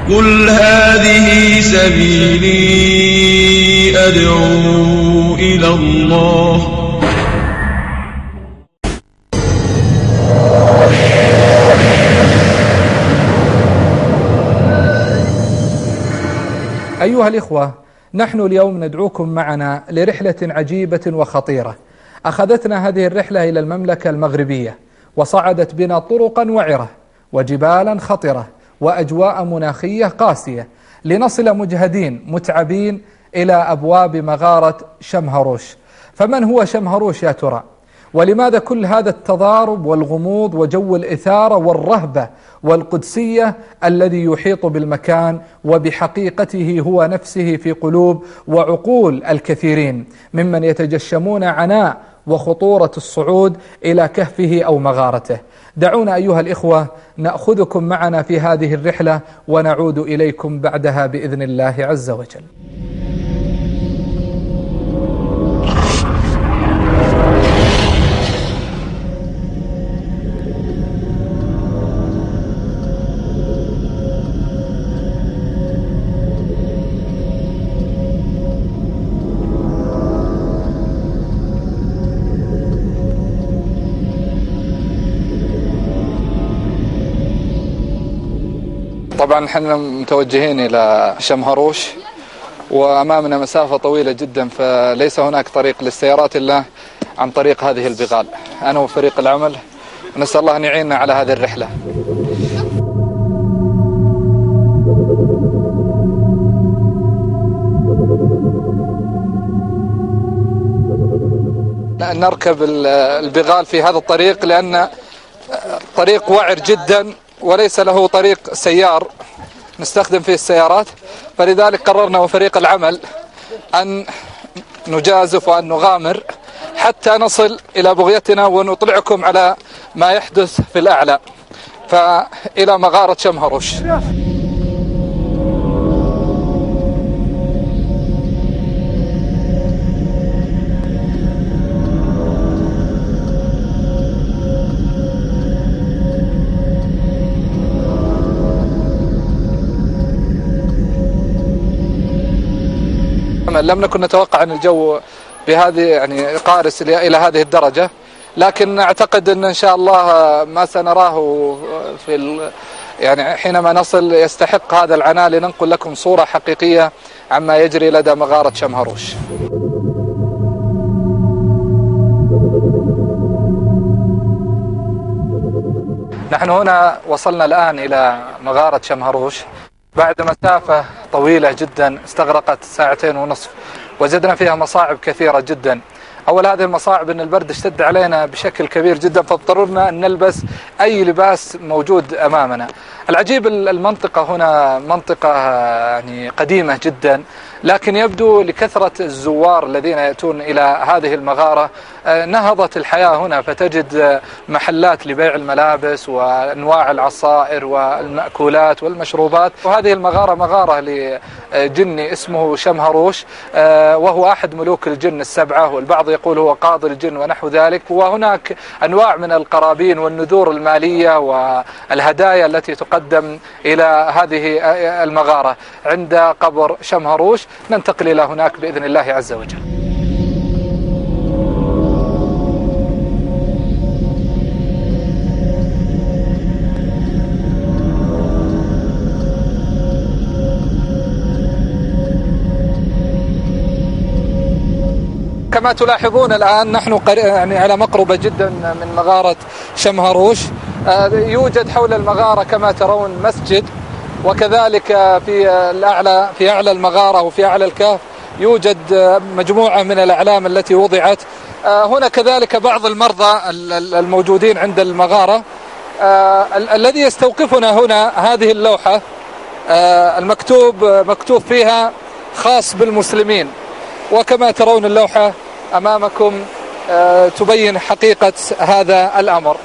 قل هذه سبيلي أدعو إلى الله. أيها الإخوة، نحن اليوم ندعوكم معنا لرحلة عجيبة وخطيرة. أخذتنا هذه الرحلة إلى المملكة المغربية، وصعدت بنا طرقا وعرة وجبالا خطرة وأجواء مناخية قاسية، لنصل مجهدين متعبين إلى أبواب مغارة شمهروش. فمن هو شمهروش يا ترى؟ ولماذا كل هذا التضارب والغموض وجو الإثارة والرهبة والقدسية الذي يحيط بالمكان، وبحقيقته هو نفسه في قلوب وعقول الكثيرين ممن يتجشمون عناء وخطورة الصعود إلى كهفه أو مغارته؟ دعونا أيها الإخوة نأخذكم معنا في هذه الرحلة، ونعود إليكم بعدها بإذن الله عز وجل. طبعا نحن متوجهين إلى شمهروش، وأمامنا مسافة طويلة جدا، فليس هناك طريق للسيارات إلا عن طريق هذه البغال. أنا وفريق العمل نسأل الله أن يعيننا على هذه الرحلة. نركب البغال في هذا الطريق لأن طريق وعر جدا وليس له طريق سيار نستخدم فيه السيارات، فلذلك قررنا وفريق العمل أن نجازف وأن نغامر حتى نصل إلى بغيتنا ونطلعكم على ما يحدث في الأعلى، فإلى مغارة شمهروش. لم نكن نتوقع أن الجو بهذه قارس إلى هذه الدرجة، لكن أعتقد أن شاء الله ما سنراه حينما نصل يستحق هذا العناء لننقل لكم صورة حقيقية عما يجري لدى مغارة شمهروش. نحن هنا وصلنا الآن إلى مغارة شمهروش بعد مسافة طويلة جدا استغرقت 2.5 ساعة، وجدنا فيها مصاعب كثيرة جدا. أول هذه المصاعب أن البرد اشتد علينا بشكل كبير جدا، فاضطررنا أن نلبس أي لباس موجود أمامنا. العجيب المنطقة هنا منطقة قديمة جدا، لكن يبدو لكثرة الزوار الذين يأتون إلى هذه المغارة نهضت الحياة هنا، فتجد محلات لبيع الملابس وأنواع العصائر والمأكولات والمشروبات. وهذه المغارة مغارة لجني اسمه شمهروش، وهو أحد ملوك الجن السبعة، والبعض يقول هو قاضي الجن ونحو ذلك. وهناك أنواع من القرابين والنذور المالية والهدايا التي تقدم إلى هذه المغارة عند قبر شمهروش. ننتقل إلى هناك بإذن الله عز وجل. كما تلاحظون الآن نحن على مقربة جدا من مغارة شمهروش. يوجد حول المغارة كما ترون مسجد، وكذلك في أعلى المغارة وفي أعلى الكهف يوجد مجموعة من الأعلام التي وضعت. هنا كذلك بعض المرضى الموجودين عند المغارة. الذي يستوقفنا هنا هذه اللوحة مكتوب فيها خاص بالمسلمين، وكما ترون اللوحة أمامكم تبين حقيقة هذا الأمر.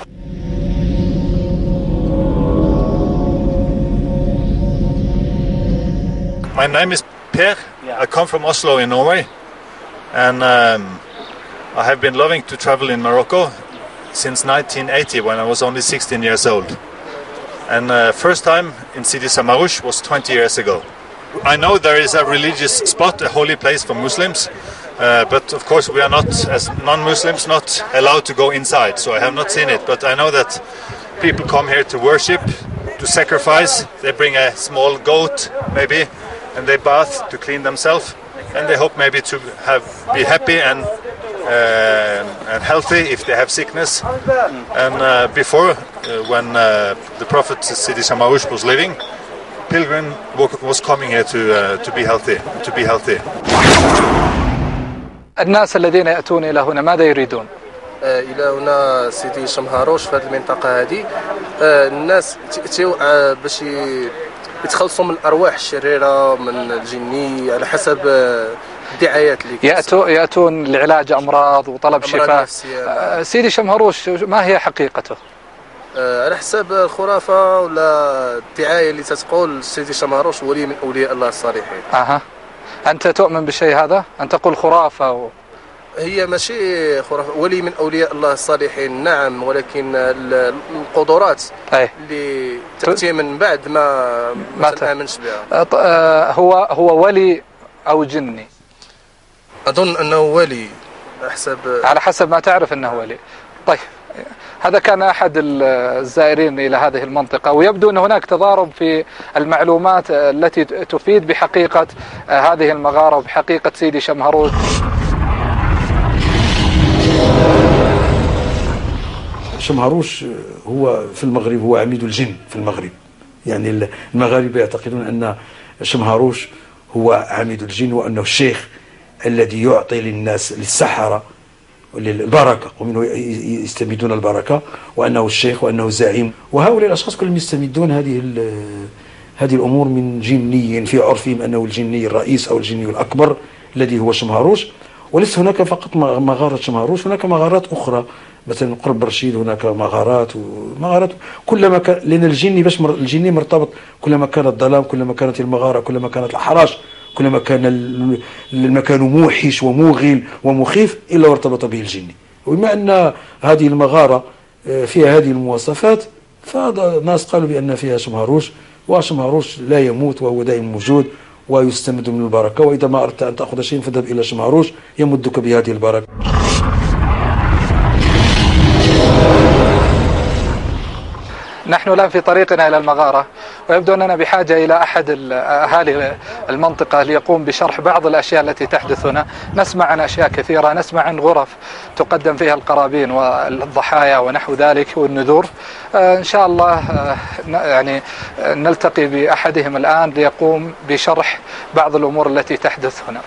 My name is Per. I come from Oslo in Norway, and I have been loving to travel in Morocco since 1980 when I was only 16 years old. And first time in Sidi Samarouche was 20 years ago. I know there is a religious spot, a holy place for Muslims, but of course we are not, as non-Muslims, not allowed to go inside, so I have not seen it. But I know that people come here to worship, to sacrifice. They bring a small goat, maybe, and they bath to clean themselves, and they hope maybe to be happy and healthy if they have sickness. And before, when the Prophet Sidi Samarouche was living, pilgrim was coming here to be healthy. الناس الذين يأتون إلى هنا ماذا يريدون؟ إلى هنا سيدي شمهاروش في هذه المنطقة هذه الناس تأتيو باش يتخلصوا من الأرواح الشريرة من الجني على حسب الدعايات اللي يأتون لعلاج أمراض وطلب شفاء. سيدي شمهاروش ما هي حقيقته؟ على حسب الخرافة ولا الدعاية اللي تتقول سيدي شمهاروش ولي من أولياء الله الصالحين. أنت تؤمن بالشيء هذا؟ أنت تقول خرافة هي ماشي خرافة، ولي من أولياء الله الصالحين نعم، ولكن القدرات اللي تأتي من بعد ما تآمنش بها. هو ولي أو جني؟ أظن أنه ولي على حسب ما تعرف أنه ولي. طيب هذا كان أحد الزائرين إلى هذه المنطقة، ويبدو أن هناك تضارب في المعلومات التي تفيد بحقيقة هذه المغارة وبحقيقة سيدي شمهاروش. شمهاروش هو في المغرب هو عميد الجن في المغرب، يعني المغاربة يعتقدون أن شمهاروش هو عميد الجن، وأنه الشيخ الذي يعطي للناس للسحرة البركة ومنه يستمدون البركة، وأنه الشيخ وأنه زعيم. وهؤلاء الأشخاص كلهم يستمدون هذه الأمور من جني في عرفهم أنه الجني الرئيس أو الجني الأكبر الذي هو شمهاروش. وليس هناك فقط مغارة شمهاروش، هناك مغارات أخرى مثلا قرب رشيد هناك مغارات كلما كان، لأن الجني مرتبط، كلما كان الظلام كلما كانت المغارة، كلما كانت الأحراش، كلما كان المكان موحش وموغل ومخيف إلا وارتبط به الجني. وبما أن هذه المغارة فيها هذه المواصفات، فالناس قالوا بأن فيها شمهاروش، وشمهاروش لا يموت وهو دائما موجود ويستمد من البركة، وإذا ما أردت أن تأخذ شيء فاذهب إلى شمهاروش يمدك بهذه البركة. نحن الآن في طريقنا إلى المغارة، ويبدو أننا بحاجة إلى أحد أهالي المنطقة ليقوم بشرح بعض الأشياء التي تحدث هنا. نسمع عن أشياء كثيرة، نسمع عن غرف تقدم فيها القرابين والضحايا ونحو ذلك والنذور. إن شاء الله يعني نلتقي بأحدهم الآن ليقوم بشرح بعض الأمور التي تحدث هنا.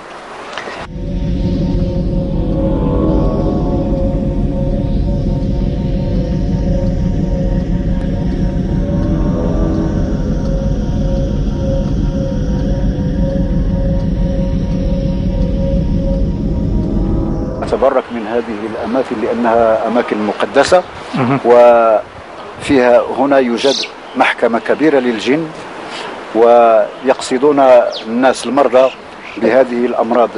أتبرك من هذه الأماكن لأنها أماكن مقدسة، وفيها هنا يوجد محكمة كبيرة للجن، ويقصدون الناس المرضى بهذه الأمراض.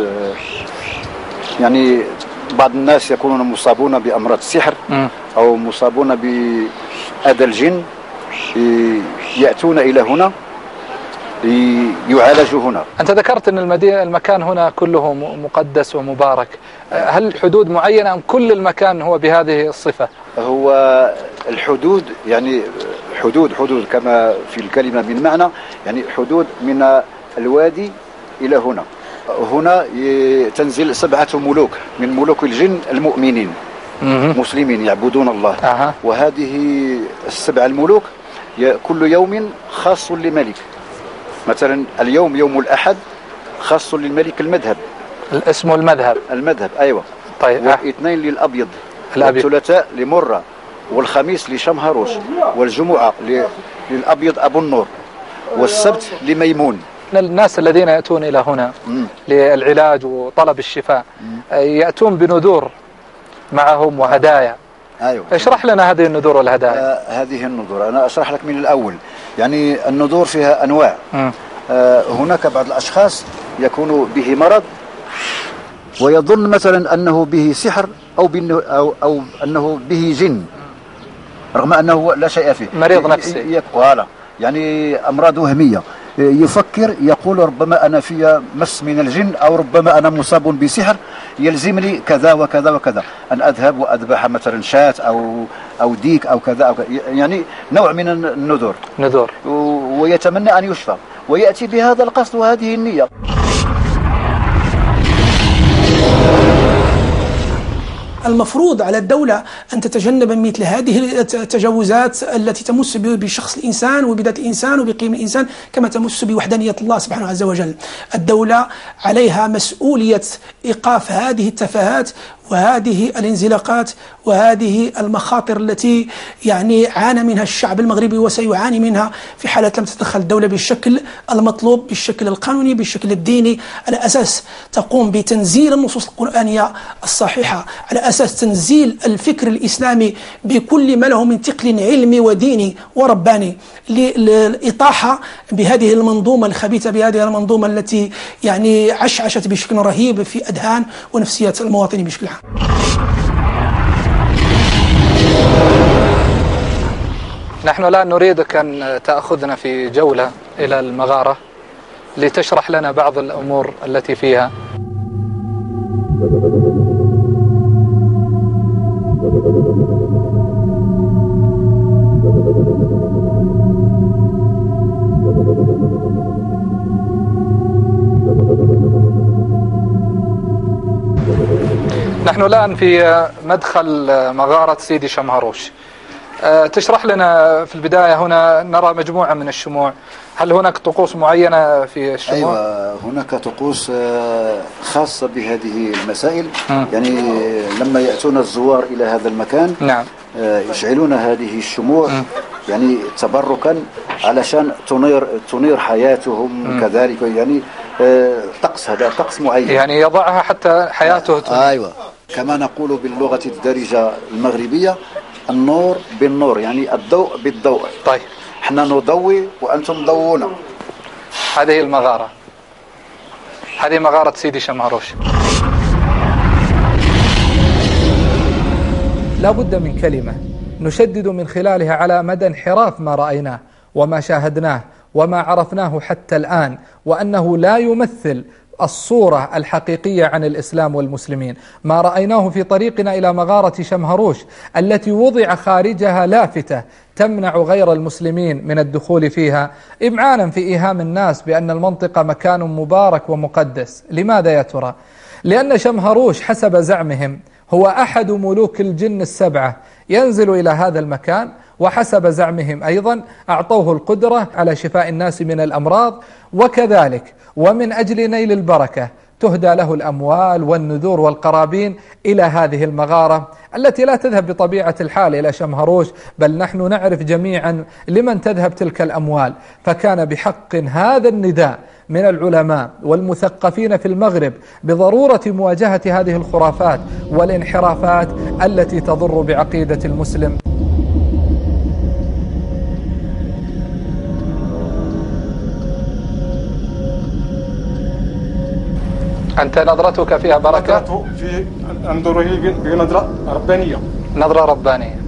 يعني بعض الناس يكونون مصابون بأمراض السحر أو مصابون بأذى الجن، يأتون إلى هنا ليعالجوا هنا. أنت ذكرت أن المكان هنا كله مقدس ومبارك، هل حدود معينة أم كل المكان هو بهذه الصفة؟ هو الحدود يعني حدود كما في الكلمة من معنى، يعني حدود من الوادي إلى هنا. هنا تنزل 7 ملوك من ملوك الجن المؤمنين مسلمين يعبدون الله. وهذه 7 الملوك كل يوم خاص لملك. مثلا اليوم يوم الأحد خاص للملك المذهب، اسمه المذهب أيوة. طيب. والاثنين للأبيض، والثلاثاء لمرة، والخميس لشمهاروش، والجمعة للأبيض أبو النور، والسبت لميمون. الناس الذين يأتون إلى هنا للعلاج وطلب الشفاء يأتون بنذور معهم وهدايا. أيوة. اشرح لنا هذه النذور والهدايا. هذه النذور أنا أشرح لك من الأول. يعني النذور فيها أنواع. هناك بعض الأشخاص يكون به مرض ويظن مثلا أنه به سحر أو أنه به جن، رغم أنه لا شيء فيه، مريض نفسي. فوالا، يعني أمراض وهمية. يفكر يقول ربما أنا في مس من الجن، أو ربما أنا مصاب بسحر، يلزمني كذا وكذا وكذا، أن أذهب وأذبح مثلا شاة أو ديك أو كذا أو كذا، يعني نوع من النذور، ويتمنى أن يشفى، ويأتي بهذا القصد وهذه النية. المفروض على الدولة أن تتجنب مثل هذه التجاوزات التي تمس بشخص الإنسان وبذات الإنسان وبقيم الإنسان، كما تمس بوحدانية الله سبحانه عز وجل. الدولة عليها مسؤولية إيقاف هذه التفاهات وهذه الانزلاقات وهذه المخاطر التي يعني عانى منها الشعب المغربي وسيعاني منها في حالة لم تتدخل الدولة بالشكل المطلوب، بالشكل القانوني، بالشكل الديني، على أساس تقوم بتنزيل النصوص القرآنية الصحيحة، على أساس تنزيل الفكر الإسلامي بكل ما له من تقل علمي وديني ورباني، للإطاحة بهذه المنظومة الخبيثة، بهذه المنظومة التي يعني عشعشت بشكل رهيب في أذهان ونفسيات المواطنين بشكل عام. نحن الآن نريدك أن تأخذنا في جولة إلى المغارة لتشرح لنا بعض الأمور التي فيها. نحن الآن في مدخل مغارة سيدي شمهروش. تشرح لنا في البداية، هنا نرى مجموعة من الشموع، هل هناك طقوس معينة في الشموع؟ أيوة، هناك طقوس خاصة بهذه المسائل. يعني لما يأتون الزوار إلى هذا المكان، نعم، يشعلون هذه الشموع يعني تبركا علشان تنير حياتهم. كذلك يعني طقس، هذا طقس معين، يعني يضعها حتى حياته تنير. أيوة، كما نقول باللغة الدارجة المغربية النور بالنور، يعني الضوء بالضوء. طيب، احنا نضوي وأنتم ضوونا. هذه المغارة، هذه مغارة سيدي شمهروش. لا بد من كلمة نشدد من خلالها على مدى انحراف ما رأيناه وما شاهدناه وما عرفناه حتى الآن، وأنه لا يمثل الصورة الحقيقية عن الإسلام والمسلمين. ما رأيناه في طريقنا إلى مغارة شمهروش التي وضع خارجها لافتة تمنع غير المسلمين من الدخول فيها، إمعانا في إيهام الناس بأن المنطقة مكان مبارك ومقدس. لماذا يا ترى؟ لأن شمهروش حسب زعمهم هو أحد ملوك الجن السبعة ينزل إلى هذا المكان، وحسب زعمهم أيضا أعطوه القدرة على شفاء الناس من الأمراض، وكذلك ومن أجل نيل البركة تهدى له الأموال والنذور والقرابين إلى هذه المغارة التي لا تذهب بطبيعة الحال إلى شمهروش، بل نحن نعرف جميعا لمن تذهب تلك الأموال. فكان بحق هذا النداء من العلماء والمثقفين في المغرب بضرورة مواجهة هذه الخرافات والانحرافات التي تضر بعقيدة المسلم. أنت نظرتك فيها بركة؟ نظرته في أنظره بنظرة ربانية. نظرة ربانية.